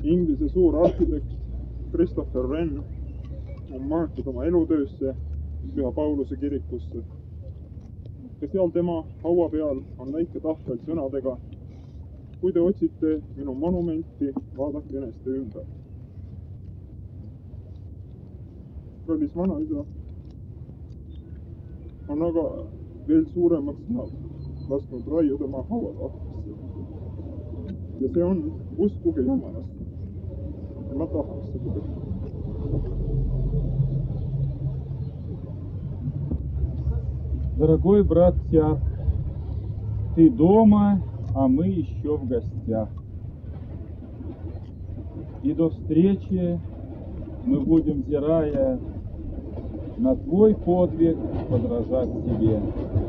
Inglise suur arhitekt Christopher Wren on maetud oma elutöösse Püha Pauluse kirikusse. Ja seal tema haua peal on väike tahvel sõnadega: kui te otsite minu monumenti, vaadake eneste ümber. Kallis vanaisa on aga veel suuremad sõnad lasknud raiuda oma hauatahvlisse. Ja see on: uskuge Jumalasse. Ja ma tahaks seda teha. Дорогой брат Тяг, ты дома, а мы еще в гостях. И до встречи мы будем, взирая на твой подвиг, подражать тебе.